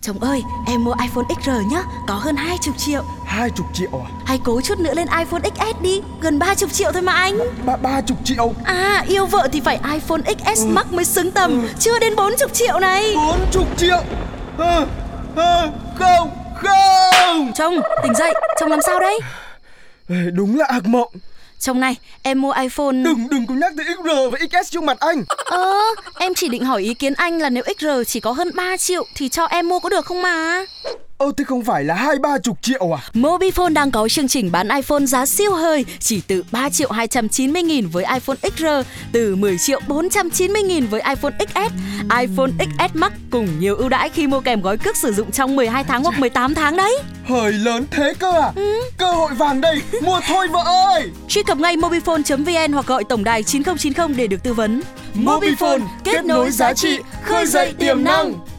Chồng ơi, em mua iPhone XR nhá, có hơn 20 triệu. 20 triệu à? Hay cố chút nữa lên iPhone XS đi, gần 30 triệu thôi mà anh. 30 triệu? À, yêu vợ thì phải iPhone XS Max mới xứng tầm, chưa đến 40 triệu này. 40 triệu? Không. Chồng, tỉnh dậy, chồng làm sao đấy? Đúng là ác mộng. Chồng này, em mua iPhone... Đừng có nhắc tới XR và XS trước mặt anh. Em chỉ định hỏi ý kiến anh là nếu XR chỉ có hơn 3 triệu thì cho em mua có được không mà? Thế không phải là 20-30 triệu à? Mobifone đang có chương trình bán iPhone giá siêu hời, chỉ từ 3 triệu 290 nghìn với iPhone XR, từ 10 triệu 490 nghìn với iPhone XS. iPhone XS Max cùng nhiều ưu đãi khi mua kèm gói cước sử dụng trong 12 tháng hoặc 18 tháng đấy. Hời lớn thế cơ à? Cơ hội vàng đây, mua thôi vợ ơi! Truy cập ngay mobifone.vn hoặc gọi tổng đài 9090 để được tư vấn. Mobifone, kết nối giá trị, khơi dậy tiềm năng.